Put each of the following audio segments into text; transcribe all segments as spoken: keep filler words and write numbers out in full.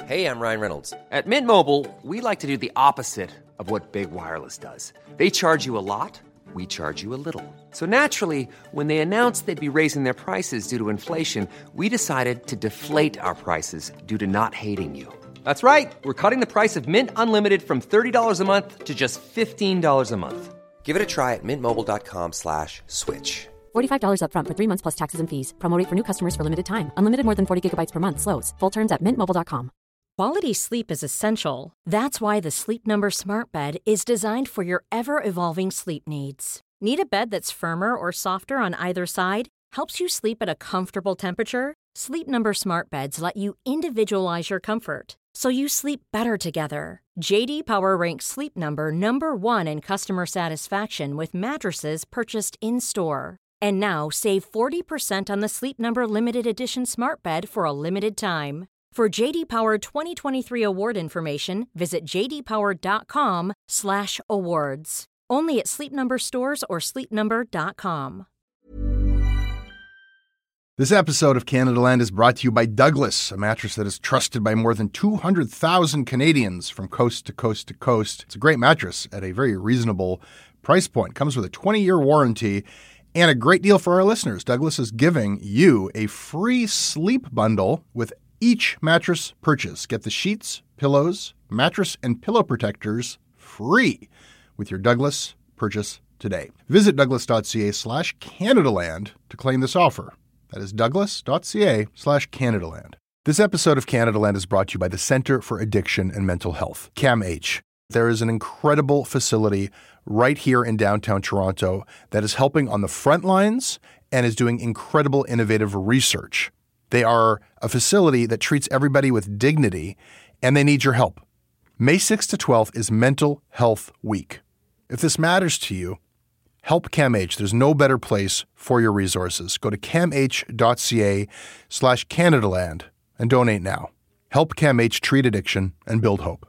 Hey, I'm Ryan Reynolds. At Mint Mobile, we like to do the opposite of what Big Wireless does. They charge you a lot, we charge you a little. So naturally, when they announced they'd be raising their prices due to inflation, we decided to deflate our prices due to not hating you. That's right. We're cutting the price of Mint Unlimited from thirty dollars a month to just fifteen dollars a month. Give it a try at mintmobile.com slash switch. forty-five dollars up front for three months plus taxes and fees. Promo rate for new customers for limited time. Unlimited more than forty gigabytes per month slows. Full terms at mint mobile dot com. Quality sleep is essential. That's why the Sleep Number Smart Bed is designed for your ever-evolving sleep needs. Need a bed that's firmer or softer on either side? Helps you sleep at a comfortable temperature? Sleep Number Smart Beds let you individualize your comfort, so you sleep better together. J D Power ranks Sleep Number number one in customer satisfaction with mattresses purchased in-store. And now, save forty percent on the Sleep Number Limited Edition Smart Bed for a limited time. For J D Power twenty twenty-three award information, visit jdpower.com slash awards. Only at Sleep Number stores or sleep number dot com. This episode of Canada Land is brought to you by Douglas, a mattress that is trusted by more than two hundred thousand Canadians from coast to coast to coast. It's a great mattress at a very reasonable price point. Comes with a twenty-year warranty and a great deal for our listeners. Douglas is giving you a free sleep bundle with each mattress purchase. Get the sheets, pillows, mattress, and pillow protectors free with your Douglas purchase today. Visit douglas.ca slash Canadaland to claim this offer. That is douglas.ca slash Canadaland. This episode of Canada Land is brought to you by the Centre for Addiction and Mental Health, CAMH. There is an incredible facility right here in downtown Toronto that is helping on the front lines and is doing incredible innovative research. They are a facility that treats everybody with dignity, and they need your help. May sixth to twelfth is Mental Health Week. If this matters to you, help CAMH. There's no better place for your resources. Go to camh.ca slash Canadaland and donate now. Help CAMH treat addiction and build hope.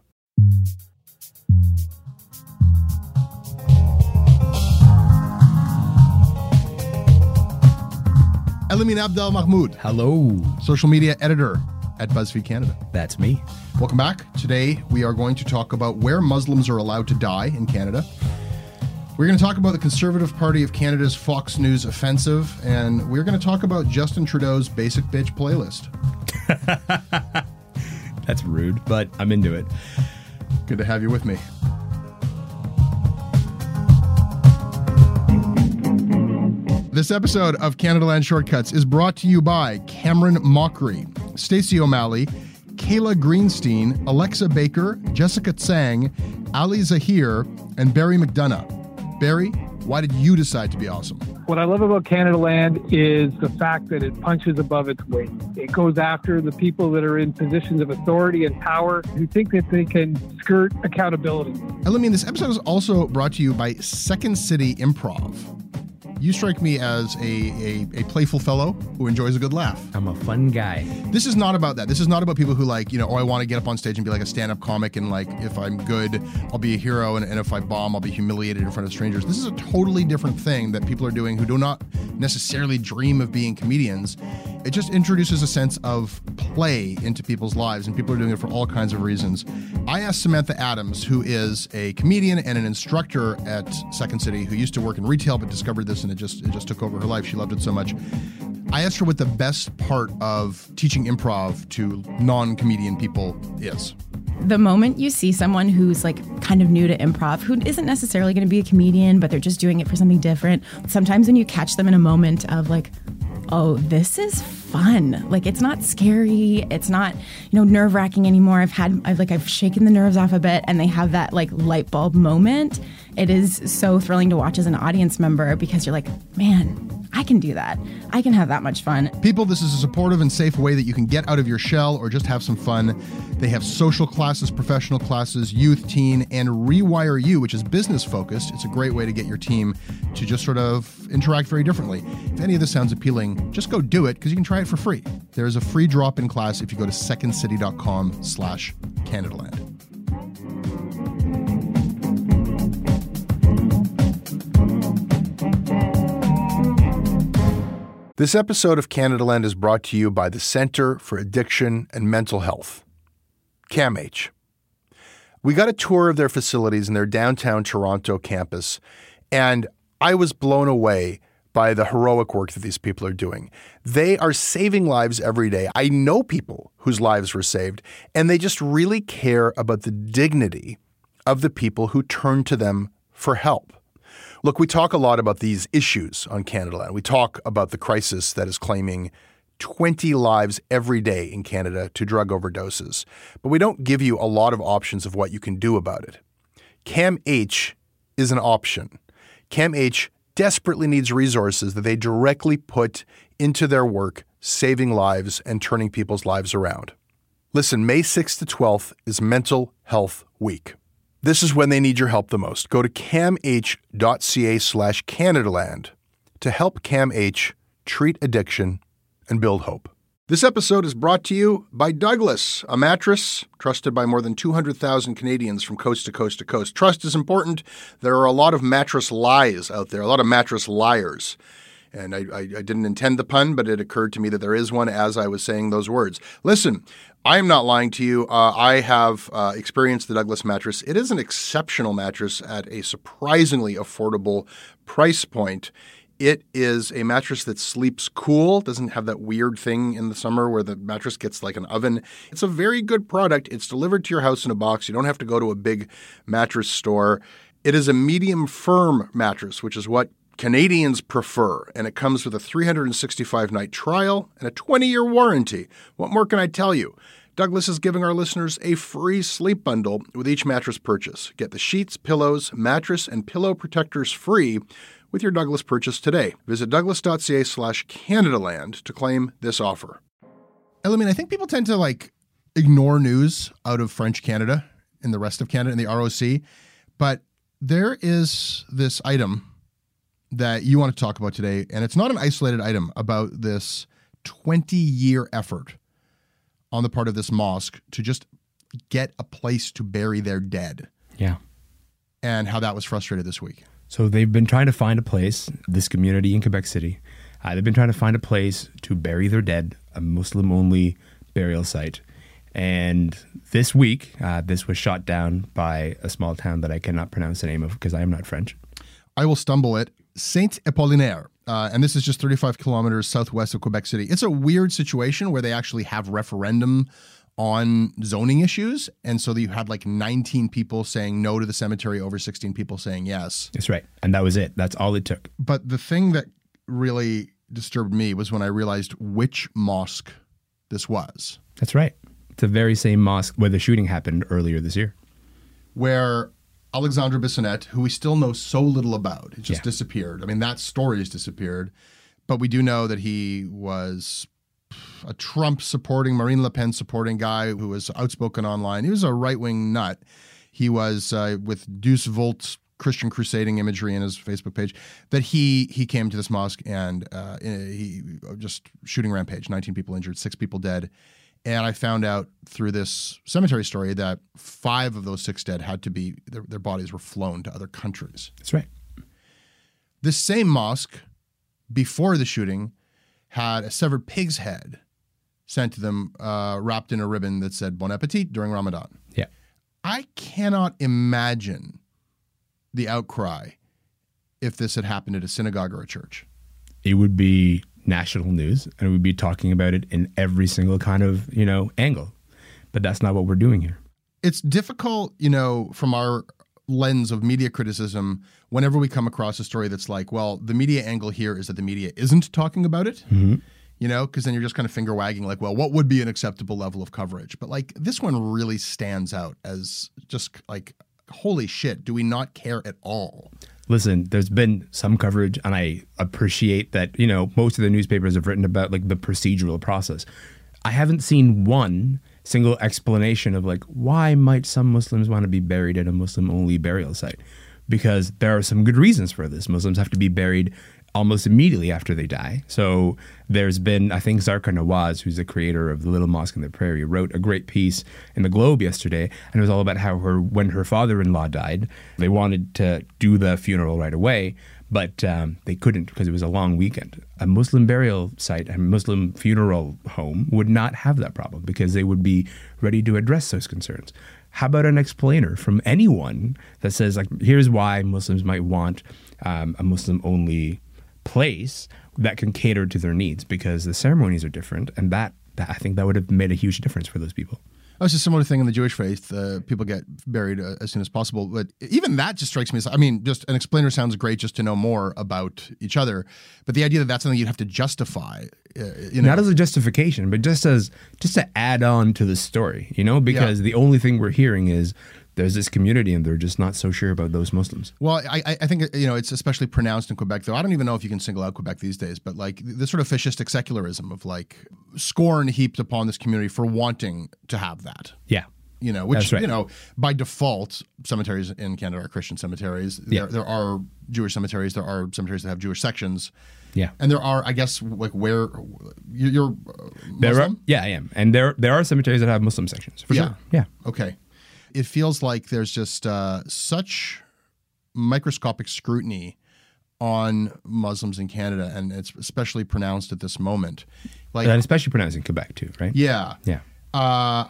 Elamin Abdel Mahmoud. Hello. Social media editor at BuzzFeed Canada. That's me. Welcome back. Today we are going to talk about where Muslims are allowed to die in Canada. We're going to talk about the Conservative Party of Canada's Fox News offensive, and we're going to talk about Justin Trudeau's Basic Bitch playlist. That's rude, but I'm into it. Good to have you with me. This episode of Canada Land Shortcuts is brought to you by Cameron Mockery, Stacey O'Malley, Kayla Greenstein, Alexa Baker, Jessica Tsang, Ali Zahir, and Barry McDonough. Barry, why did you decide to be awesome? What I love about Canada Land is the fact that it punches above its weight. It goes after the people that are in positions of authority and power who think that they can skirt accountability. I mean, this episode is also brought to you by Second City Improv. You strike me as a, a, a playful fellow who enjoys a good laugh. I'm a fun guy. This is not about that. This is not about people who like, you know, oh, I want to get up on stage and be like a stand-up comic, and like, if I'm good, I'll be a hero, and, and if I bomb, I'll be humiliated in front of strangers. This is a totally different thing that people are doing who do not necessarily dream of being comedians. It just introduces a sense of play into people's lives, and people are doing it for all kinds of reasons. I asked Samantha Adams, who is a comedian and an instructor at Second City, who used to work in retail but discovered this and it just it just took over her life. She loved it so much. I asked her what the best part of teaching improv to non-comedian people is. The moment you see someone who's like kind of new to improv, who isn't necessarily going to be a comedian, but they're just doing it for something different, sometimes when you catch them in a moment of like, oh, this is fun. Like, it's not scary. It's not, you know, nerve-wracking anymore. I've had, I've like, I've shaken the nerves off a bit, and they have that like light bulb moment. It is so thrilling to watch as an audience member because you're like, man, I can do that. I can have that much fun. People, this is a supportive and safe way that you can get out of your shell or just have some fun. They have social classes, professional classes, youth, teen, and Rewire You, which is business focused. It's a great way to get your team to just sort of interact very differently. If any of this sounds appealing, just go do it because you can try it for free. There is a free drop-in class if you go to secondcity.com slash Canadaland. This episode of Canada Land is brought to you by the Centre for Addiction and Mental Health. CAMH. We got a tour of their facilities in their downtown Toronto campus, and I was blown away by the heroic work that these people are doing. They are saving lives every day. I know people whose lives were saved, and they just really care about the dignity of the people who turn to them for help. Look, we talk a lot about these issues on Canada Land. We talk about the crisis that is claiming twenty lives every day in Canada to drug overdoses, but we don't give you a lot of options of what you can do about it. CAMH is an option. CAMH desperately needs resources that they directly put into their work, saving lives and turning people's lives around. Listen, May sixth to twelfth is Mental Health Week. This is when they need your help the most. Go to camh.ca slash Canadaland to help CAMH treat addiction and build hope. This episode is brought to you by Douglas, a mattress trusted by more than two hundred thousand Canadians from coast to coast to coast. Trust is important. There are a lot of mattress lies out there, a lot of mattress liars. And I, I, I didn't intend the pun, but it occurred to me that there is one as I was saying those words. Listen, I am not lying to you. Uh, I have uh, experienced the Douglas mattress. It is an exceptional mattress at a surprisingly affordable price point. It is a mattress that sleeps cool, doesn't have that weird thing in the summer where the mattress gets like an oven. It's a very good product. It's delivered to your house in a box. You don't have to go to a big mattress store. It is a medium firm mattress, which is what Canadians prefer, and it comes with a three hundred sixty-five night trial and a twenty-year warranty. What more can I tell you? Douglas is giving our listeners a free sleep bundle with each mattress purchase. Get the sheets, pillows, mattress, and pillow protectors free with your Douglas purchase today. Visit douglas.ca slash Canadaland to claim this offer. I mean, I think people tend to like ignore news out of French Canada and the rest of Canada and the R O C, but there is this item that you want to talk about today, and it's not an isolated item, about this twenty-year effort on the part of this mosque to just get a place to bury their dead. Yeah. And how that was frustrated this week. So they've been trying to find a place, this community in Quebec City, uh, they've been trying to find a place to bury their dead, a Muslim-only burial site. And this week, uh, this was shot down by a small town that I cannot pronounce the name of because I am not French. I will stumble it. Saint-Apollinaire. Uh, and this is just thirty-five kilometers southwest of Quebec City. It's a weird situation where they actually have referendum on zoning issues. And so you had like nineteen people saying no to the cemetery, over sixteen people saying yes. That's right. And that was it. That's all it took. But the thing that really disturbed me was when I realized which mosque this was. That's right. It's the very same mosque where the shooting happened earlier this year. Where Alexandre Bissonnette, who we still know so little about, it just Yeah. disappeared. I mean, that story has disappeared. But we do know that he was a Trump supporting, Marine Le Pen supporting guy who was outspoken online. He was a right-wing nut. He was uh, with Deuce Volt Christian crusading imagery in his Facebook page, that he he came to this mosque and uh, he just shooting rampage, nineteen people injured, six people dead. And I found out through this cemetery story that five of those six dead had to be, their, their bodies were flown to other countries. That's right. This same mosque, before the shooting, had a severed pig's head sent to them, uh, wrapped in a ribbon that said Bon Appetit during Ramadan. Yeah. I cannot imagine the outcry if this had happened at a synagogue or a church. It would be national news, and we'd be talking about it in every single kind of, you know, angle. But that's not what we're doing here. It's difficult, you know, from our lens of media criticism, whenever we come across a story that's like, well, the media angle here is that the media isn't talking about it, Mm-hmm. you know, because then you're just kind of finger wagging like, well, what would be an acceptable level of coverage? But like this one really stands out as just like, holy shit, do we not care at all? Listen, there's been some coverage, and I appreciate that, you know, most of the newspapers have written about like the procedural process. I haven't seen one single explanation of like, why might some Muslims want to be buried at a Muslim-only burial site? Because there are some good reasons for this. Muslims have to be buried almost immediately after they die. So there's been, I think Zarqa Nawaz, who's the creator of the Little Mosque on the Prairie, wrote a great piece in the Globe yesterday, and it was all about how her, when her father-in-law died, they wanted to do the funeral right away, but um, they couldn't because it was a long weekend. A Muslim burial site, a Muslim funeral home would not have that problem because they would be ready to address those concerns. How about an explainer from anyone that says, like, here's why Muslims might want um, a Muslim-only place that can cater to their needs, because the ceremonies are different, and that, that I think that would have made a huge difference for those people. Oh, it's a similar thing in the Jewish faith. Uh, people get buried uh, as soon as possible. But even that just strikes me as, I mean, just an explainer sounds great just to know more about each other. But the idea that that's something you'd have to justify, uh, you know. Not as a justification, but just as, just to add on to the story, you know, because yeah. the only thing we're hearing is there's this community and they're just not so sure about those Muslims. Well, I, I think, you know, it's especially pronounced in Quebec, though. I don't even know if you can single out Quebec these days, but like the sort of fascistic secularism of like scorn heaped upon this community for wanting to have that. Yeah. You know, which, right. you know, by default, cemeteries in Canada are Christian cemeteries. There, Yeah. there are Jewish cemeteries. There are cemeteries that have Jewish sections. Yeah. And there are, I guess, like where you- you're uh, There are, Muslim? yeah, I am. And there there are cemeteries that have Muslim sections, for Yeah. sure. Yeah. Okay. It feels like there's just uh, such microscopic scrutiny on Muslims in Canada, and it's especially pronounced at this moment. Like, And especially pronounced in Quebec, too, right? yeah. Yeah. Uh,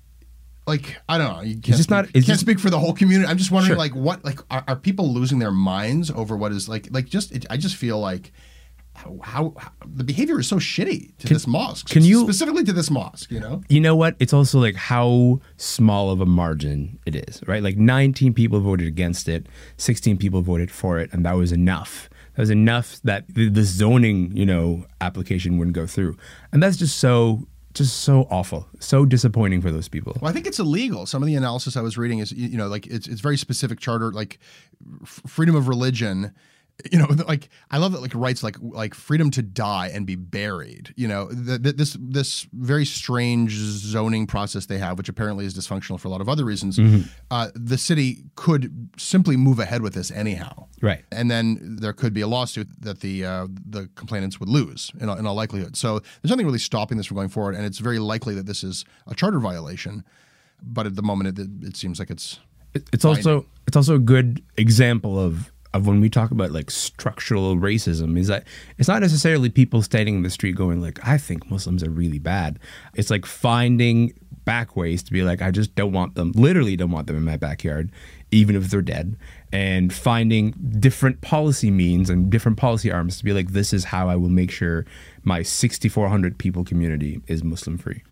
like, I don't know. You can't, just speak, not- it's can't just- speak for the whole community. I'm just wondering, Sure. like, what, like, are, are people losing their minds over what is, like, like just, it, I just feel like how, how, how the behavior is so shitty to this mosque. can you- Specifically to this mosque, you know? You know what? It's also like how small of a margin it is, right? Like nineteen people voted against it, sixteen people voted for it, and that was enough. That was enough that the, the zoning, you know, application wouldn't go through. And that's just so, just so awful, so disappointing for those people. Well, I think it's illegal. Some of the analysis I was reading is, you know, like it's it's very specific charter, like f- freedom of religion. You know, like I love that, like rights, like like freedom to die and be buried. You know, the, the, this this very strange zoning process they have, which apparently is dysfunctional for a lot of other reasons. Mm-hmm. Uh, the city could simply move ahead with this anyhow, Right. and then there could be a lawsuit that the uh, the complainants would lose in all, in all likelihood. So there's nothing really stopping this from going forward, and it's very likely that this is a charter violation. But at the moment, it, it seems like it's It- It's also it's also a good example of of when we talk about like structural racism, is that it's not necessarily people standing in the street going like, I think Muslims are really bad. It's like finding back ways to be like, I just don't want them, literally don't want them in my backyard, even if they're dead, and finding different policy means and different policy arms to be like, this is how I will make sure my sixty-four hundred people community is Muslim free.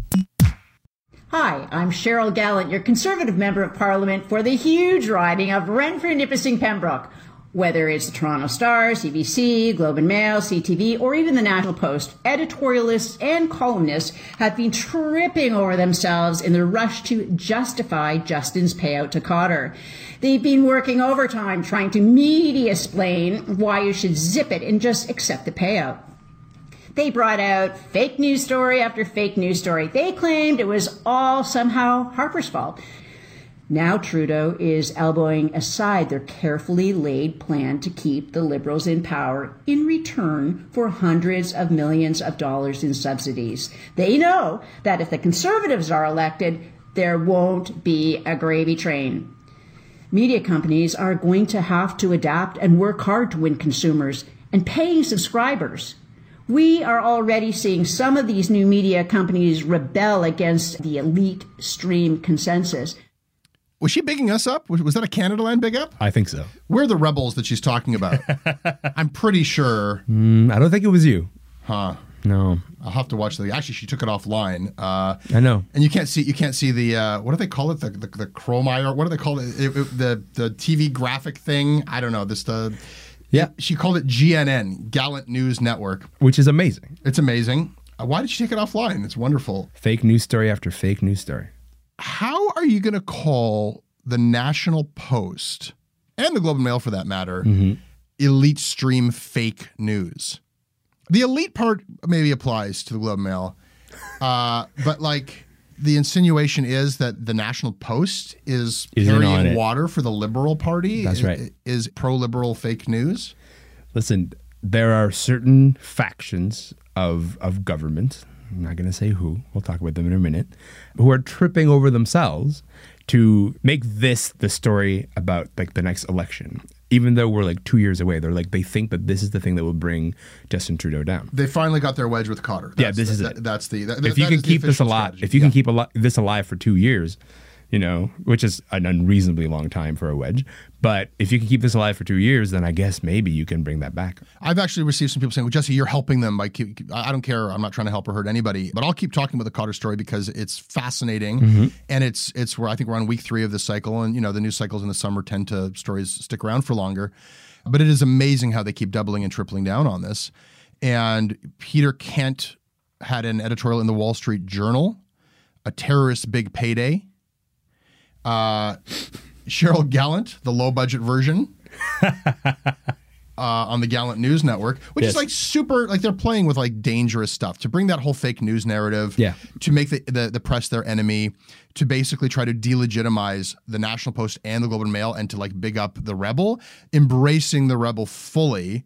Hi, I'm Cheryl Gallant, your Conservative Member of Parliament for the huge riding of Renfrew-Nipissing-Pembroke. Whether it's the Toronto Star, C B C, Globe and Mail, C T V, or even the National Post, editorialists and columnists have been tripping over themselves in the rush to justify Justin's payout to Cotter. They've been working overtime trying to media-splain why you should zip it and just accept the payout. They brought out fake news story after fake news story. They claimed it was all somehow Harper's fault. Now Trudeau is elbowing aside their carefully laid plan to keep the Liberals in power in return for hundreds of millions of dollars in subsidies. They know that if the Conservatives are elected, there won't be a gravy train. Media companies are going to have to adapt and work hard to win consumers and paying subscribers. We are already seeing some of these new media companies rebel against the elite stream consensus. Was she bigging us up? Was, was that a Canada Land big up? I think so. We're the rebels that she's talking about. I'm pretty sure. Mm, I don't think it was you. Huh. No. I'll have to watch the. Actually, she took it offline. Uh, I know. And you can't see. You can't see the. Uh, what do they call it? The the, the chroma, or what do they call it? It, it? The the T V graphic thing. I don't know. This the. Yeah. She called it G N N, Gallant News Network. Which is amazing. It's amazing. Uh, why did she take it offline? It's wonderful. Fake news story after fake news story. How are you going to call the National Post and the Globe and Mail, for that matter, Mm-hmm. elite stream fake news? The elite part maybe applies to the Globe and Mail, uh, but like the insinuation is that the National Post is, Is in on carrying it. water for the Liberal Party. That's is, right. Is pro-liberal fake news? Listen, there are certain factions of of government, I'm not going to say who, we'll talk about them in a minute, who are tripping over themselves to make this the story about like the next election. even though we're like two years away. They're like, they think that this is the thing that will bring Justin Trudeau down. They finally got their wedge with Cotter. That's, yeah, this is that, it. That's the. That, if you that can keep this alive, strategy. if you yeah. can keep al- this alive for two years, you know, which is an unreasonably long time for a wedge. But if you can keep this alive for two years, then I guess maybe you can bring that back. I've actually received some people saying, well, Jesse, you're helping them. By keep, keep, I don't care. I'm not trying to help or hurt anybody. But I'll keep talking about the Cotter story because it's fascinating. Mm-hmm. And it's it's where I think we're on week three of this cycle. And, you know, the news cycles in the summer tend to, stories stick around for longer. But it is amazing how they keep doubling and tripling down on this. And Peter Kent had an editorial in the Wall Street Journal, a terrorist big payday. Uh, Cheryl Gallant, the low-budget version, uh, on the Gallant News Network, which yes. is like super, like they're playing with like dangerous stuff to bring that whole fake news narrative, yeah. to make the, the the press their enemy, to basically try to delegitimize the National Post and the Globe and Mail, and to like big up the rebel, embracing the rebel fully.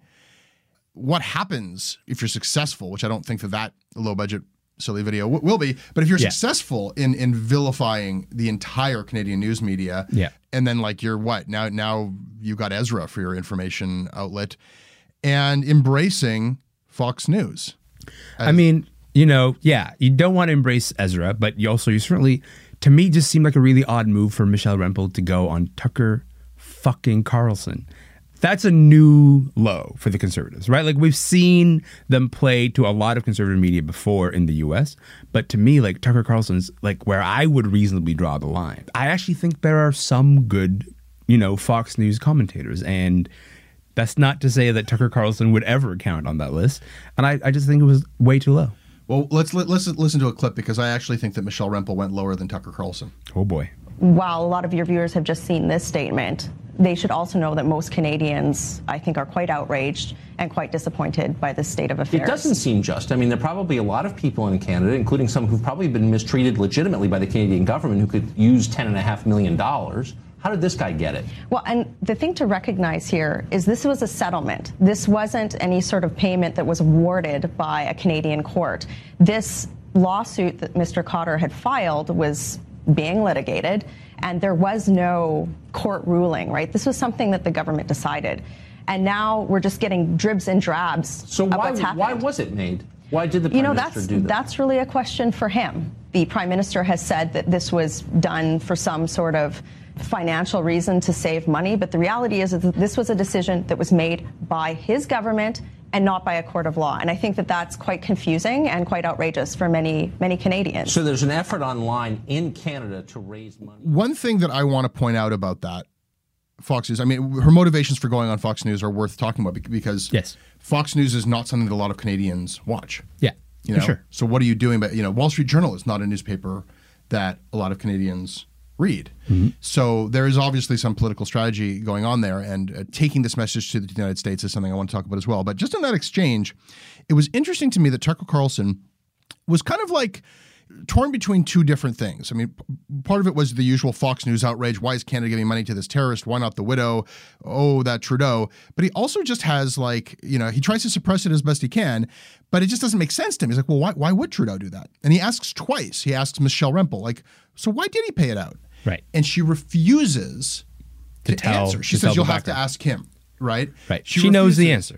What happens if you're successful, which I don't think that that low-budget silly video w- will be, but if you're yeah. successful in in vilifying the entire Canadian news media, yeah. and then like you're what now now you got Ezra for your information outlet, and embracing Fox News. I mean, you know, yeah, you don't want to embrace Ezra, but you also you certainly, to me, just seemed like a really odd move for Michelle Rempel to go on Tucker fucking Carlson. That's a new low for the Conservatives, right? Like we've seen them play to a lot of conservative media before in the U S, but to me, like Tucker Carlson's like where I would reasonably draw the line. I actually think there are some good, you know, Fox News commentators, and that's not to say that Tucker Carlson would ever count on that list. And I, I just think it was way too low. Well, let's let, let's listen to a clip because I actually think that Michelle Rempel went lower than Tucker Carlson. Oh boy. While a lot of your viewers have just seen this statement, they should also know that most Canadians, I think, are quite outraged and quite disappointed by this state of affairs. It doesn't seem just. I mean, there are probably a lot of people in Canada, including some who've probably been mistreated legitimately by the Canadian government, who could use ten and a half million dollars. How did this guy get it? Well, and the thing to recognize here is this was a settlement. This wasn't any sort of payment that was awarded by a Canadian court. This lawsuit that Mister Cotter had filed was being litigated, and there was no court ruling, right? This was something that the government decided. And now we're just getting dribs and drabs So of why, what's happened. why was it made? Why did the Prime You know, Minister that's do that? that's really a question for him. The Prime Minister has said that this was done for some sort of financial reason to save money, but the reality is that this was a decision that was made by his government and not by a court of law. And I think that that's quite confusing and quite outrageous for many, many Canadians. So there's an effort online in Canada to raise money. One thing that I want to point out about that, Fox News, I mean, her motivations for going on Fox News are worth talking about because yes. Fox News is not something that a lot of Canadians watch. Yeah, you know? for sure. So what are you doing? But, you know, Wall Street Journal is not a newspaper that a lot of Canadians read. Mm-hmm. So there is obviously some political strategy going on there, and uh, taking this message to the United States is something I want to talk about as well. But just in that exchange, it was interesting to me that Tucker Carlson was kind of like torn between two different things. I mean, p- part of it was the usual Fox News outrage. Why is Canada giving money to this terrorist? Why not the widow? Oh, that Trudeau. But he also just has like, you know, he tries to suppress it as best he can, but it just doesn't make sense to him. He's like, well, why, why would Trudeau do that? And he asks twice. He asks Michelle Rempel, like, so why did he pay it out? Right. And she refuses to, To tell- answer. She to says, tell you'll the have to background. ask him, right? Right. She, knows the refuses. answer.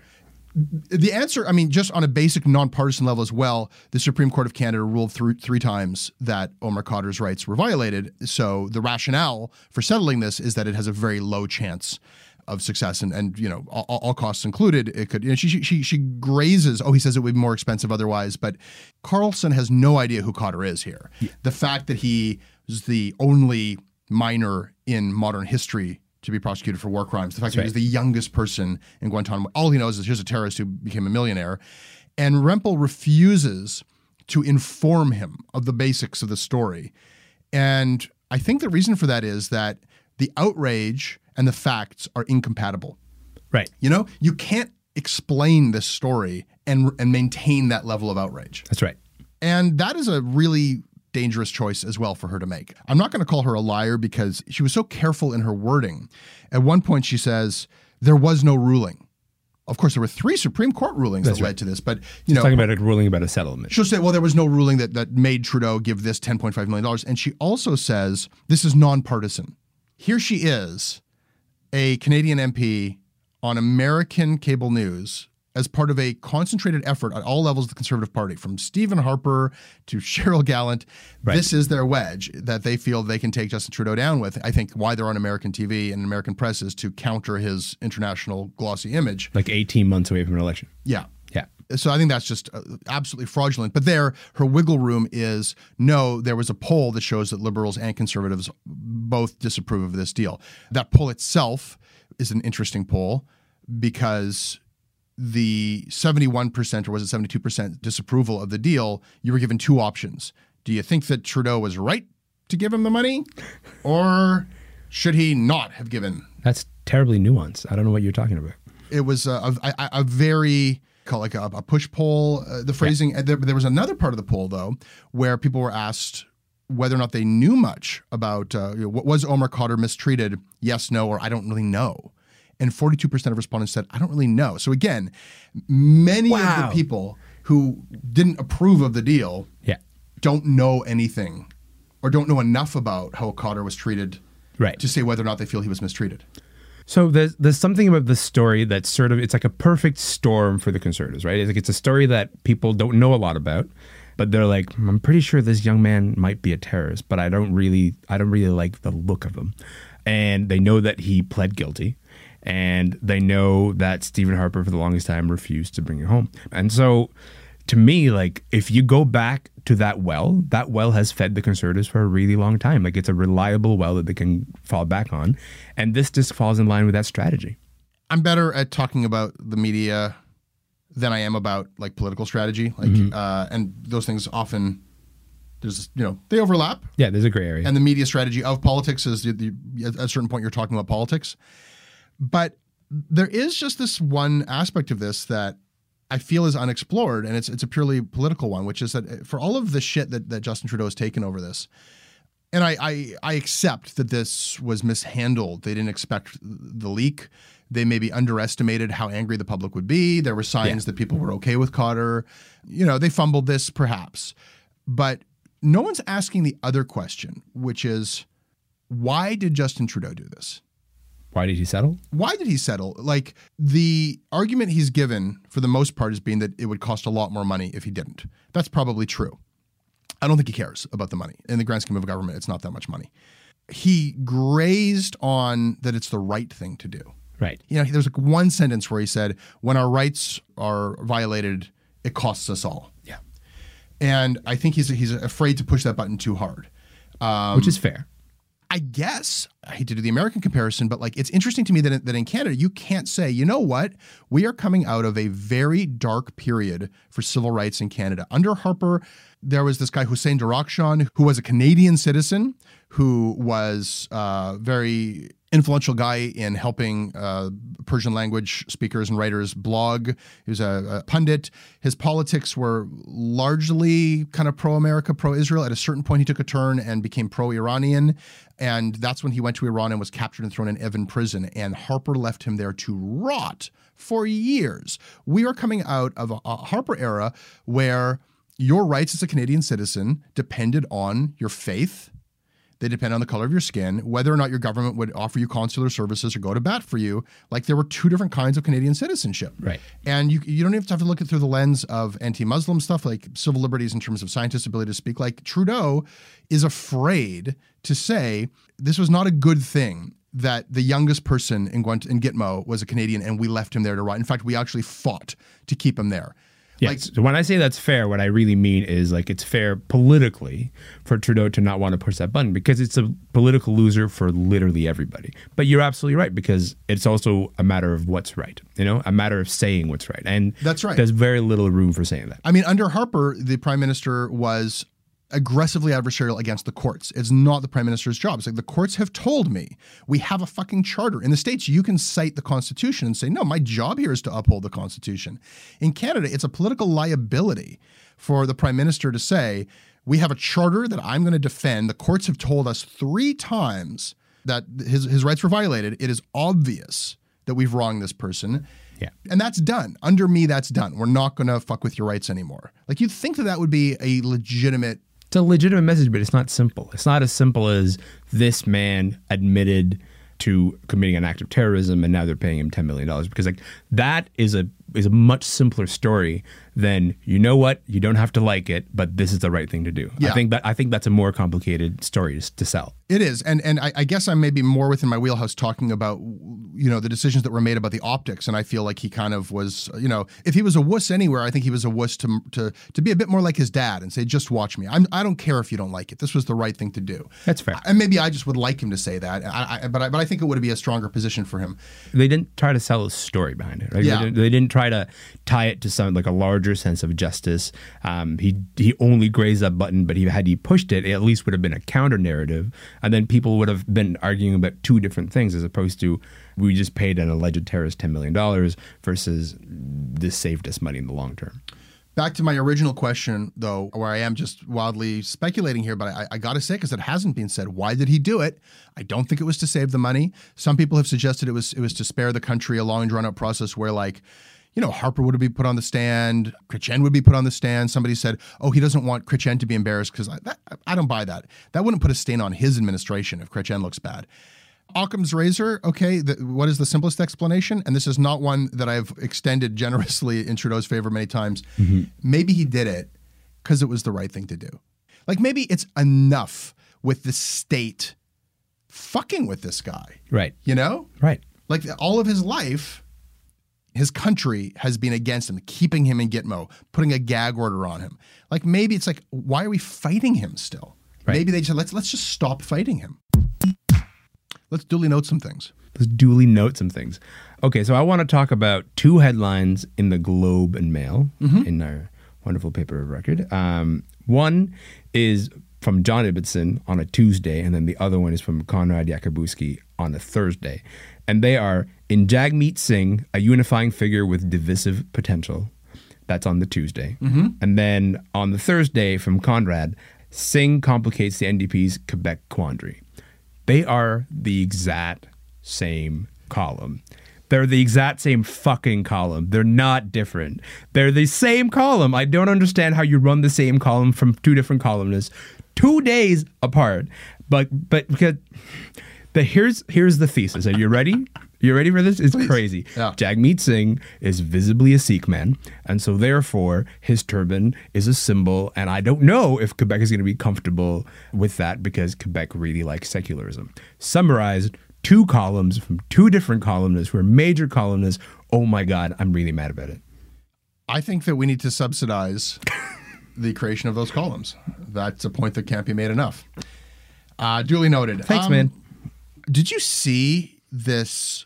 The answer, I mean, just on a basic nonpartisan level as well, the Supreme Court of Canada ruled three, three times that Omar Khadr's rights were violated. So the rationale for settling this is that it has a very low chance of success, and, and you know, all, all costs included. It could, you know, she, she she grazes. Oh, he says it would be more expensive otherwise, but Carlson has no idea who Khadr is here. Yeah. The fact that he is the only minor in modern history to be prosecuted for war crimes, the fact That's that right. he's the youngest person in Guantanamo, all he knows is here's a terrorist who became a millionaire, and Rempel refuses to inform him of the basics of the story. And I think the reason for that is that the outrage and the facts are incompatible. Right. You know, you can't explain this story and and maintain that level of outrage. That's right. And that is a really dangerous choice as well for her to make. I'm not going to call her a liar because she was so careful in her wording. At one point she says, there was no ruling. Of course, there were three Supreme Court rulings That's that right. led to this, but you She's know, talking about a ruling about a settlement. she'll say, well, there was no ruling that, that made Trudeau give this ten point five million dollars. And she also says, this is nonpartisan. Here she is a Canadian M P on American cable news as part of a concentrated effort at all levels of the Conservative Party, from Stephen Harper to Cheryl Gallant. Right. This is their wedge that they feel they can take Justin Trudeau down with. I think why they're on American T V and American press is to counter his international glossy image. Like eighteen months away from an election. Yeah. Yeah. So I think that's just absolutely fraudulent. But there, her wiggle room is, no, there was a poll that shows that Liberals and Conservatives both disapprove of this deal. That poll itself is an interesting poll because the seventy-one percent or was it seventy-two percent disapproval of the deal, you were given two options. Do you think that Trudeau was right to give him the money, or should he not have given? That's terribly nuanced. I don't know what you're talking about. It was a, a, a, a very, call like a, a push poll, uh, the phrasing. Yeah. There, there was another part of the poll, though, where people were asked whether or not they knew much about, uh, you know, was Omar Khadr mistreated? Yes, no, or I don't really know. And forty-two percent of respondents said, I don't really know. So again, many wow. of the people who didn't approve of the deal yeah. don't know anything or don't know enough about how Khadr was treated right. to say whether or not they feel he was mistreated. So there's there's something about this story that's sort of, it's like a perfect storm for the Conservatives, right? It's like it's a story that people don't know a lot about, but they're like, I'm pretty sure this young man might be a terrorist, but I don't really, I don't really like the look of him. And they know that he pled guilty. And they know that Stephen Harper, for the longest time, refused to bring it home. And so, to me, like, if you go back to that well, that well has fed the Conservatives for a really long time. Like, it's a reliable well that they can fall back on. And this just falls in line with that strategy. I'm better at talking about the media than I am about, like, political strategy. Like, mm-hmm. uh, and those things often, there's, you know, they overlap. Yeah, there's a gray area. And the media strategy of politics is, the, the, at a certain point, you're talking about politics. But there is just this one aspect of this that I feel is unexplored, and it's it's a purely political one, which is that for all of the shit that, that Justin Trudeau has taken over this, and I, I I accept that this was mishandled. They didn't expect the leak. They maybe underestimated how angry the public would be. There were signs yeah. that people were okay with Khadr. You know, they fumbled this perhaps. But no one's asking the other question, which is, why did Justin Trudeau do this? Why did he settle? Why did he settle? Like, the argument he's given for the most part is being that it would cost a lot more money if he didn't. That's probably true. I don't think he cares about the money. In the grand scheme of government, it's not that much money. He grazed on that it's the right thing to do. Right. You know, there's like one sentence where he said, when our rights are violated, it costs us all. Yeah. And I think he's he's afraid to push that button too hard. Um, Which is fair. I guess, I hate to do the American comparison, but like it's interesting to me that in, that in Canada, you can't say, you know what, we are coming out of a very dark period for civil rights in Canada. Under Harper, there was this guy, Hussein Darakhshan, who was a Canadian citizen, who was a very influential guy in helping uh, Persian language speakers and writers blog. He was a, a pundit. His politics were largely kind of pro-America, pro-Israel. At a certain point, he took a turn and became pro-Iranian. And that's when he went to Iran and was captured and thrown in Evin prison. And Harper left him there to rot for years. We are coming out of a, a Harper era where your rights as a Canadian citizen depended on your faith. They depend on the color of your skin, whether or not your government would offer you consular services or go to bat for you. Like, there were two different kinds of Canadian citizenship. Right. And you you don't even have to look at it through the lens of anti-Muslim stuff, like civil liberties in terms of scientists' ability to speak. Like, Trudeau is afraid to say this was not a good thing that the youngest person in, Guant- in Gitmo was a Canadian and we left him there to rot. In fact, we actually fought to keep him there. Yes. Like, so when I say that's fair, what I really mean is like it's fair politically for Trudeau to not want to push that button because it's a political loser for literally everybody. But you're absolutely right because it's also a matter of what's right, you know, a matter of saying what's right. And that's right. There's very little room for saying that. I mean, under Harper, the prime minister was aggressively adversarial against the courts. It's not the prime minister's job. It's like the courts have told me we have a fucking charter. In the States, you can cite the Constitution and say, no, my job here is to uphold the Constitution. In Canada, it's a political liability for the prime minister to say, we have a charter that I'm going to defend. The courts have told us three times that his, his rights were violated. It is obvious that we've wronged this person. Yeah. And that's done. Under me, that's done. We're not going to fuck with your rights anymore. Like, you'd think that that would be a legitimate It's a legitimate message, but it's not simple. It's not as simple as this man admitted to committing an act of terrorism, and now they're paying him ten million dollars, because like that is a is a much simpler story than, you know what, you don't have to like it, but this is the right thing to do. Yeah. I think that I think that's a more complicated story to, to sell. It is, and and I, I guess I'm maybe more within my wheelhouse talking about, you know, the decisions that were made about the optics, and I feel like he kind of was, you know, if he was a wuss anywhere, I think he was a wuss to to to be a bit more like his dad and say, just watch me. I'm I don't care if you don't like it. This was the right thing to do. That's fair. And maybe I just would like him to say that, I, I, but I, but I think it would be a stronger position for him. They didn't try to sell a story behind it, right? Yeah. They, didn't, they didn't try to tie it to some like a larger sense of justice. Um, he he only grazed that button, but he had he pushed it, it at least would have been a counter narrative, and then people would have been arguing about two different things, as opposed to we just paid an alleged terrorist ten million dollars versus this saved us money in the long term. Back to my original question, though, where I am just wildly speculating here, but I, I got to say, because it hasn't been said, why did he do it? I don't think it was to save the money. Some people have suggested it was it was to spare the country a long, drawn-out process where, like, you know, Harper would be put on the stand, Chrétien would be put on the stand. Somebody said, oh, he doesn't want Chrétien to be embarrassed, because I, that, I don't buy that. That wouldn't put a stain on his administration if Chrétien looks bad. Occam's razor, okay, the, what is the simplest explanation? And this is not one that I've extended generously in Trudeau's favor many times. Mm-hmm. Maybe he did it because it was the right thing to do. Like, maybe it's enough with the state fucking with this guy. Right. You know? Right. Like, all of his life, his country has been against him, keeping him in Gitmo, putting a gag order on him. Like, maybe it's like, why are we fighting him still? Right. Maybe they just, let's let's just stop fighting him. Let's duly note some things. Let's duly note some things. Okay, so I want to talk about two headlines in the Globe and Mail, mm-hmm. in our wonderful paper of record. Um, one is from John Ibbitson on a Tuesday, and then the other one is from Konrad Jakubowski on a Thursday. And they are, in Jagmeet Singh, a unifying figure with divisive potential. That's on the Tuesday. Mm-hmm. And then on the Thursday from Conrad, Singh complicates the N D P's Quebec quandary. They are the exact same column. They're the exact same fucking column. They're not different. They're the same column. I don't understand how you run the same column from two different columnists, two days apart. But but because the here's here's the thesis. Are you ready? You ready for this? It's Please. crazy. Yeah. Jagmeet Singh is visibly a Sikh man, and so therefore his turban is a symbol, and I don't know if Quebec is going to be comfortable with that, because Quebec really likes secularism. Summarized, two columns from two different columnists who are major columnists. Oh my God, I'm really mad about it. I think that we need to subsidize the creation of those columns. That's a point that can't be made enough. Uh, duly noted. Thanks, um, man. Did you see this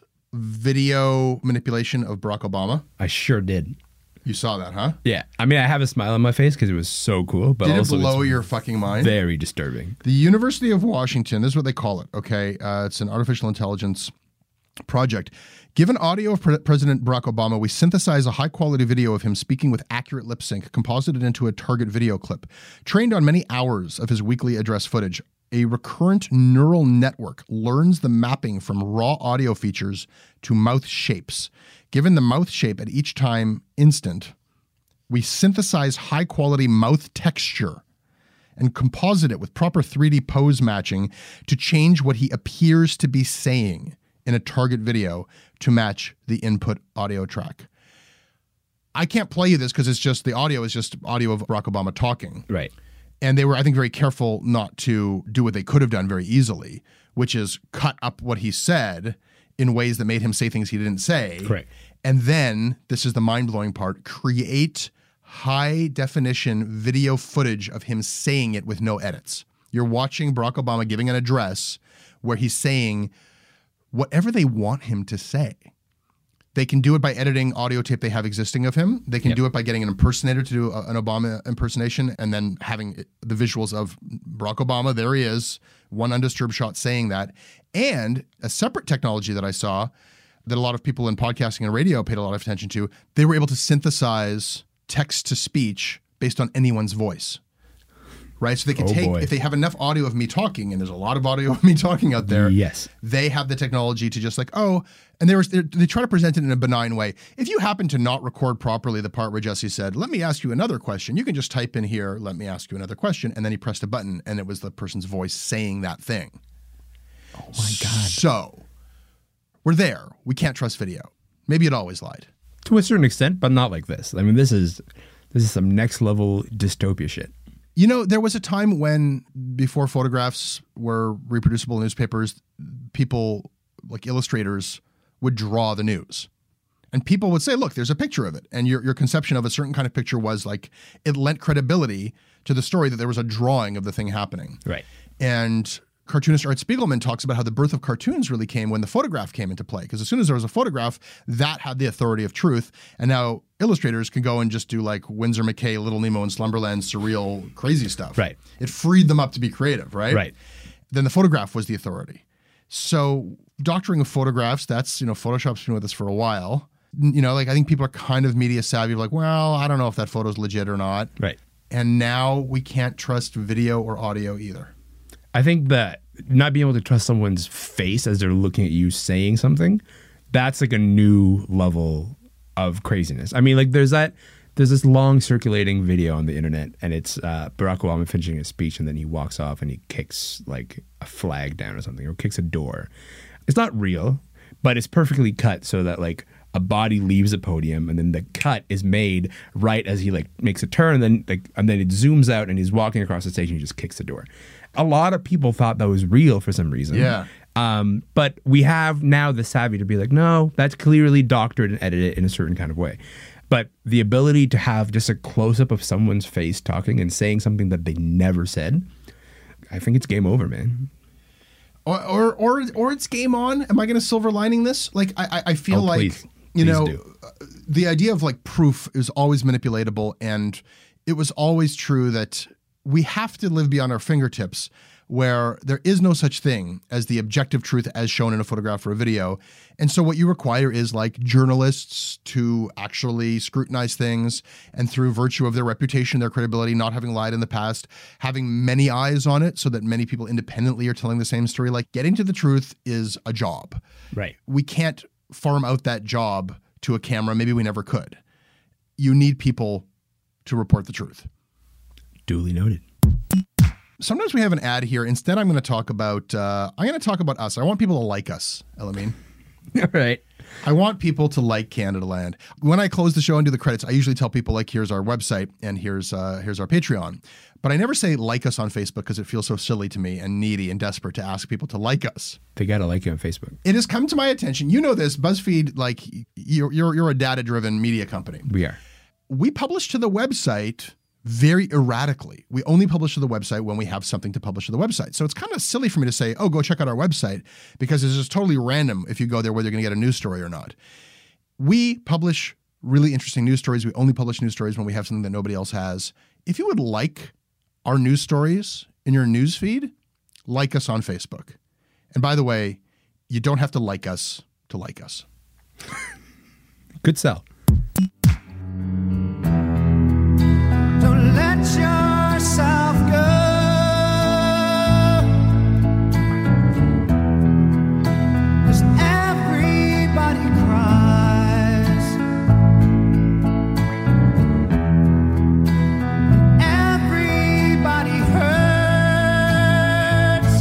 video manipulation of Barack Obama? I sure did. You saw that, huh? Yeah. I mean, I have a smile on my face because it was so cool. But did also it blow your fucking mind? Very disturbing. The University of Washington, this is what they call it, okay? Uh, it's an artificial intelligence project. Given audio of Pre- President Barack Obama, we synthesize a high-quality video of him speaking with accurate lip sync, composited into a target video clip. Trained on many hours of his weekly address footage, a recurrent neural network learns the mapping from raw audio features to mouth shapes. Given the mouth shape at each time instant, we synthesize high-quality mouth texture and composite it with proper three D pose matching to change what he appears to be saying in a target video to match the input audio track. I can't play you this because it's just, the audio is just audio of Barack Obama talking. Right. And they were, I think, very careful not to do what they could have done very easily, which is cut up what he said in ways that made him say things he didn't say. Correct. And then, this is the mind-blowing part, create high-definition video footage of him saying it with no edits. You're watching Barack Obama giving an address where he's saying whatever they want him to say. They can do it by editing audio tape they have existing of him. They can yep. do it by getting an impersonator to do a, an Obama impersonation and then having the visuals of Barack Obama. There he is, one undisturbed shot saying that. And a separate technology that I saw that a lot of people in podcasting and radio paid a lot of attention to, they were able to synthesize text to speech based on anyone's voice. Right? So they can oh take, boy. if they have enough audio of me talking, and there's a lot of audio of me talking out there, yes, they have the technology to just like, oh, and they were, they try to present it in a benign way. If you happen to not record properly the part where Jesse said, let me ask you another question, you can just type in here, let me ask you another question, and then he pressed a button, and it was the person's voice saying that thing. Oh my God. So we're there. We can't trust video. Maybe it always lied. To a certain extent, but not like this. I mean, this is this is some next level dystopia shit. You know, there was a time when, before photographs were reproducible in newspapers, people, like illustrators, would draw the news. And people would say, look, there's a picture of it. And your, your conception of a certain kind of picture was like, it lent credibility to the story that there was a drawing of the thing happening. Right. And cartoonist Art Spiegelman talks about how the birth of cartoons really came when the photograph came into play. Because as soon as there was a photograph, that had the authority of truth. And now illustrators can go and just do like Winsor McCay, Little Nemo and Slumberland, surreal, crazy stuff. Right. It freed them up to be creative, right? Right. Then the photograph was the authority. So doctoring of photographs, that's, you know, Photoshop's been with us for a while. You know, like I think people are kind of media savvy, like, well, I don't know if that photo's legit or not. Right. And now we can't trust video or audio either. I think that not being able to trust someone's face as they're looking at you saying something, that's like a new level of craziness. I mean, like there's that, there's this long circulating video on the internet, and it's uh, Barack Obama finishing a speech, and then he walks off and he kicks like a flag down or something, or kicks a door. It's not real, but it's perfectly cut so that like a body leaves the podium, and then the cut is made right as he like makes a turn, and then like and then it zooms out, and he's walking across the stage, and he just kicks the door. A lot of people thought that was real for some reason. Yeah. Um, but we have now the savvy to be like, no, that's clearly doctored and edited in a certain kind of way. But the ability to have just a close-up of someone's face talking and saying something that they never said, I think it's game over, man. Or or or, or it's game on. Am I going to silver lining this? Like I I feel Oh, like please. you Please know do. the idea of like proof is always manipulatable, and it was always true that we have to live beyond our fingertips, where there is no such thing as the objective truth as shown in a photograph or a video. And so what you require is like journalists to actually scrutinize things, and through virtue of their reputation, their credibility, not having lied in the past, having many eyes on it so that many people independently are telling the same story. Like getting to the truth is a job. Right. We can't farm out that job to a camera. Maybe we never could. You need people to report the truth. Duly noted. Sometimes we have an ad here. Instead, I'm going to talk about, uh, I'm going to talk about us. I want people to like us, Elamine. All right. I want people to like Canada Land. When I close the show and do the credits, I usually tell people like, here's our website and here's uh, here's our Patreon. But I never say like us on Facebook because it feels so silly to me and needy and desperate to ask people to like us. They got to like you on Facebook. It has come to my attention. You know this, BuzzFeed, like you're, you're, you're a data-driven media company. We are. We publish to the website very erratically. We only publish to the website when we have something to publish to the website. So it's kind of silly for me to say, oh, go check out our website, because it's just totally random if you go there whether you're going to get a news story or not. We publish really interesting news stories. We only publish news stories when we have something that nobody else has. If you would like our news stories in your news feed, like us on Facebook. And by the way, you don't have to like us to like us. Good sell. Don't let yourself go. 'Cause everybody cries. Everybody hurts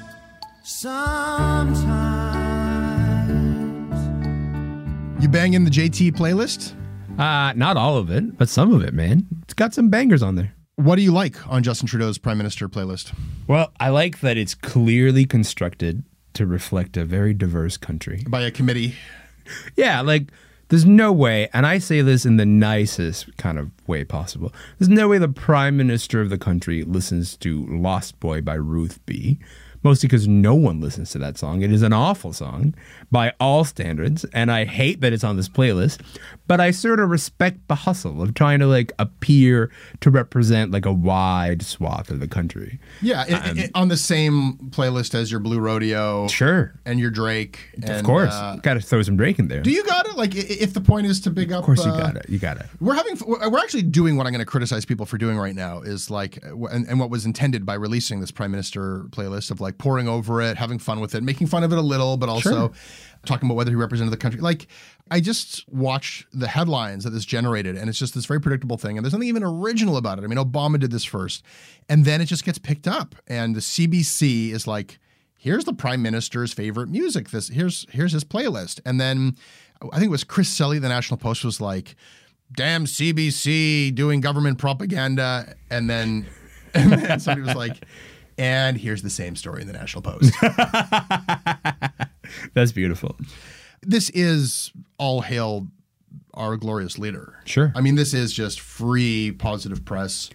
sometimes. You bang in the J T playlist? Uh, not all of it, but some of it, man. It's got some bangers on there. What do you like on Justin Trudeau's Prime Minister playlist? Well, I like that it's clearly constructed to reflect a very diverse country. By a committee. Yeah, like there's no way, and I say this in the nicest kind of way possible, there's no way the Prime Minister of the country listens to Lost Boy by Ruth B., mostly because no one listens to that song. It is an awful song by all standards, and I hate that it's on this playlist, but I sort of respect the hustle of trying to like appear to represent like a wide swath of the country. Yeah, it, Um, it, on the same playlist as your Blue Rodeo. Sure. And your Drake. And, of course. Uh, got to throw some Drake in there. do you got it? Like, i- if the point is to big up... Of course you uh, got it. You got it. We're having, we're actually doing what I'm going to criticize people for doing right now is like, and, and what was intended by releasing this Prime Minister playlist of like pouring over it, having fun with it, making fun of it a little, but also Sure. talking about whether he represented the country. Like, I just watch the headlines that this generated, and it's just this very predictable thing. And there's nothing even original about it. I mean, Obama did this first, and then it just gets picked up. And the C B C is like, here's the prime minister's favorite music. This here's here's his playlist. And then I think it was Chris Selly, the National Post, was like, damn C B C doing government propaganda. And then, and then somebody was like, and here's the same story in the National Post. That's beautiful. This is all hail our glorious leader. Sure. I mean, this is just free positive press.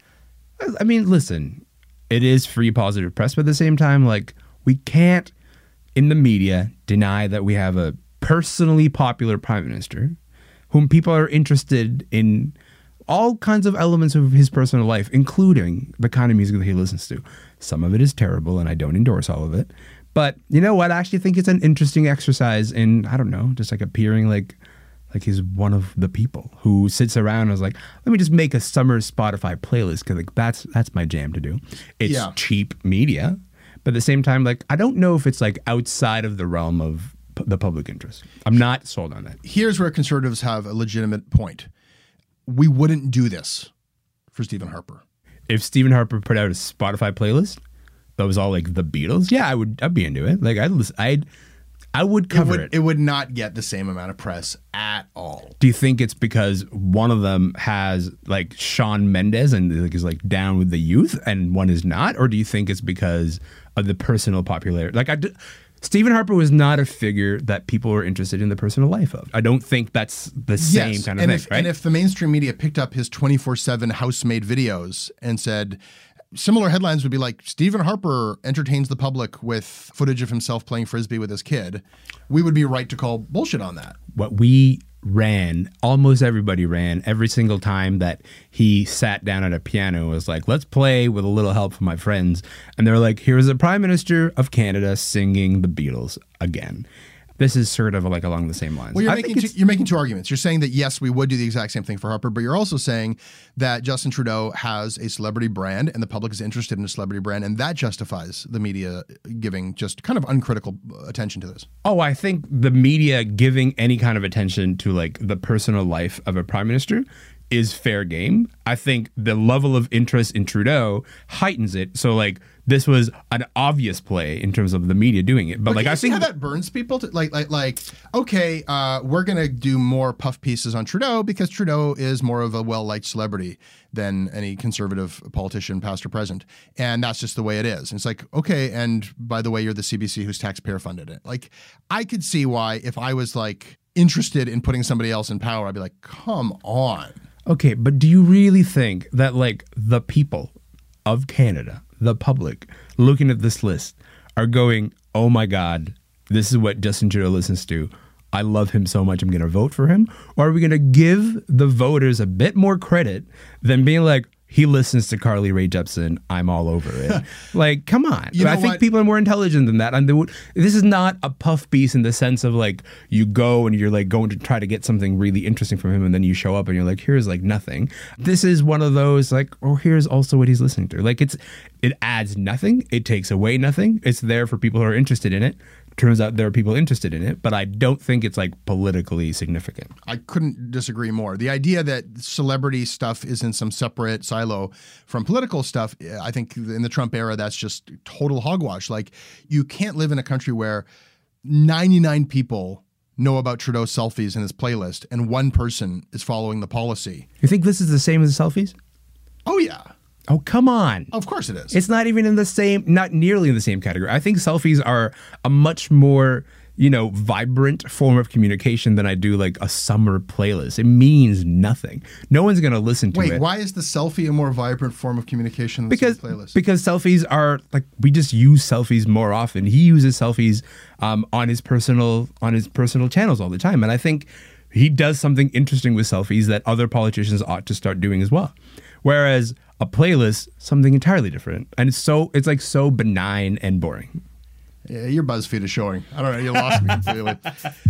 I mean, listen, it is free positive press, but at the same time, like, we can't, in the media, deny that we have a personally popular prime minister whom people are interested in all kinds of elements of his personal life, including the kind of music that he listens to. Some of it is terrible, and I don't endorse all of it. But you know what? I actually think it's an interesting exercise in, I don't know, just like appearing like like he's one of the people who sits around and is like, let me just make a summer Spotify playlist because like that's that's my jam to do. It's Yeah. cheap media, but at the same time, like I don't know if it's like outside of the realm of p- the public interest. I'm not sold on that. Here's where conservatives have a legitimate point. We wouldn't do this for Stephen Harper. If Stephen Harper put out a Spotify playlist that was all like the Beatles, yeah, I would. I'd be into it. Like I'd, listen, I'd, I would cover it. it, Would, it would not get the same amount of press at all. Do you think it's because one of them has like Shawn Mendes and like, is like down with the youth, and one is not, or do you think it's because of the personal popularity? Like I. D- Stephen Harper was not a figure that people were interested in the personal life of. I don't think that's the same Yes, kind of and thing, if, right? And if the mainstream media picked up his twenty-four seven house-made videos and said, similar headlines would be like, Stephen Harper entertains the public with footage of himself playing Frisbee with his kid, we would be right to call bullshit on that. What we ran, almost everybody ran, every single time that he sat down at a piano was like, let's play with a little help from my friends. And they're like, here's the Prime Minister of Canada singing the Beatles again. This is sort of like along the same lines. Well, you're I making, think two, it's- you're making two arguments. You're saying that, yes, we would do the exact same thing for Harper, but you're also saying that Justin Trudeau has a celebrity brand and the public is interested in a celebrity brand, and that justifies the media giving just kind of uncritical attention to this. Oh, I think the media giving any kind of attention to like the personal life of a prime minister is fair game. I think the level of interest in Trudeau heightens it. So like this was an obvious play in terms of the media doing it. But, But like can you I see think how that burns people to like like like okay, uh, we're gonna do more puff pieces on Trudeau because Trudeau is more of a well-liked celebrity than any conservative politician, past or present, and that's just the way it is. And it's like, okay, and by the way, you're the C B C whose taxpayer funded it. Like, I could see why if I was like interested in putting somebody else in power, I'd be like, come on. Okay, but do you really think that like the people of Canada, the public, looking at this list are going, oh my God, this is what Justin Trudeau listens to. I love him so much, I'm going to vote for him? Or are we going to give the voters a bit more credit than being like, he listens to Carly Rae Jepsen, I'm all over it. Like, come on. You know I think what? people are more intelligent than that. And they would, this is not a puff piece in the sense of like, you go and you're like going to try to get something really interesting from him and then you show up and you're like, here's like nothing. This is one of those like, oh, here's also what he's listening to. Like it's, it adds nothing. It takes away nothing. It's there for people who are interested in it. Turns out there are people interested in it, but I don't think it's like politically significant. I couldn't disagree more. The idea that celebrity stuff is in some separate silo from political stuff, I think in the Trump era, that's just total hogwash. Like, you can't live in a country where ninety-nine people know about Trudeau's selfies in his playlist and one person is following the policy. You think this is the same as selfies? Oh, yeah. Oh, come on. Of course it is. It's not even in the same, not nearly in the same category. I think selfies are a much more, you know, vibrant form of communication than I do like a summer playlist. It means nothing. No one's going to listen to Wait, it. why is the selfie a more vibrant form of communication than Because, the playlist? because selfies are like, we just use selfies more often. He uses selfies um, on his personal, on his personal channels all the time. And I think he does something interesting with selfies that other politicians ought to start doing as well. Whereas a playlist, something entirely different. And it's so, it's like so benign and boring. Yeah, your BuzzFeed is showing. I don't know. You lost me completely.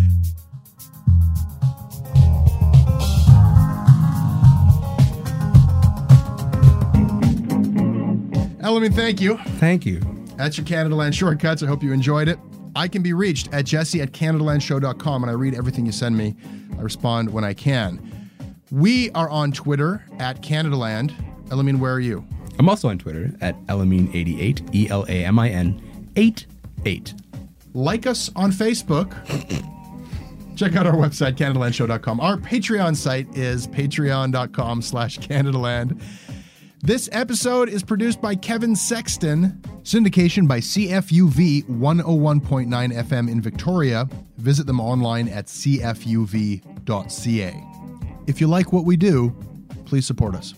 Element, thank you. Thank you. That's your Canada Land Shortcuts. I hope you enjoyed it. I can be reached at jesse at canada land show dot com, and I read everything you send me. I respond when I can. We are on Twitter at CanadaLand. Elamin, where are you? I'm also on Twitter at Elamin eighty-eight, E L A M I N eight eight. Like us on Facebook. Check out our website, Canada Land Show dot com. Our Patreon site is patreon.com slash Canadaland. This episode is produced by Kevin Sexton. Syndication by C F U V one oh one point nine F M in Victoria. Visit them online at c f u v dot c a. If you like what we do, please support us.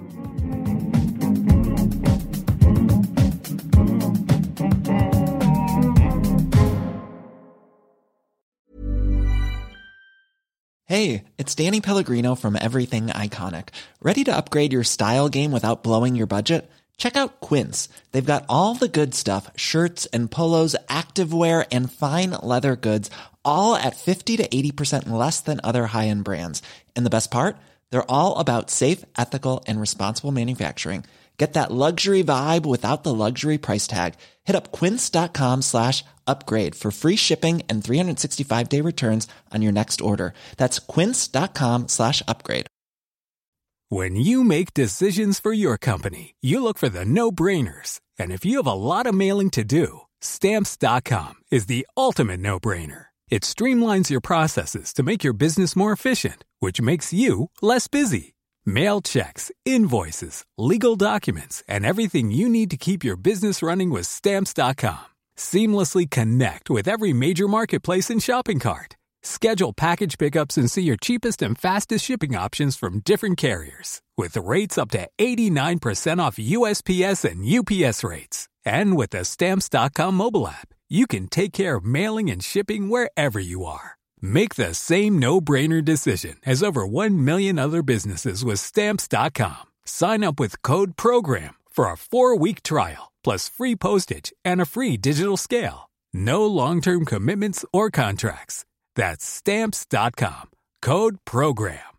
Hey, it's Danny Pellegrino from Everything Iconic. Ready to upgrade your style game without blowing your budget? Check out Quince. They've got all the good stuff, shirts and polos, activewear, and fine leather goods, all at fifty to eighty percent less than other high-end brands. And the best part? They're all about safe, ethical, and responsible manufacturing. Get that luxury vibe without the luxury price tag. Hit up quince.com slash upgrade for free shipping and three sixty-five day returns on your next order. That's quince.com slash upgrade. When you make decisions for your company, you look for the no-brainers. And if you have a lot of mailing to do, Stamps dot com is the ultimate no-brainer. It streamlines your processes to make your business more efficient, which makes you less busy. Mail checks, invoices, legal documents, and everything you need to keep your business running with Stamps dot com. Seamlessly connect with every major marketplace and shopping cart. Schedule package pickups and see your cheapest and fastest shipping options from different carriers. With rates up to eighty-nine percent off U S P S and U P S rates. And with the Stamps dot com mobile app, you can take care of mailing and shipping wherever you are. Make the same no-brainer decision as over one million other businesses with Stamps dot com. Sign up with code PROGRAM for a four-week trial, plus free postage and a free digital scale. No long-term commitments or contracts. That's Stamps dot com. Code PROGRAM.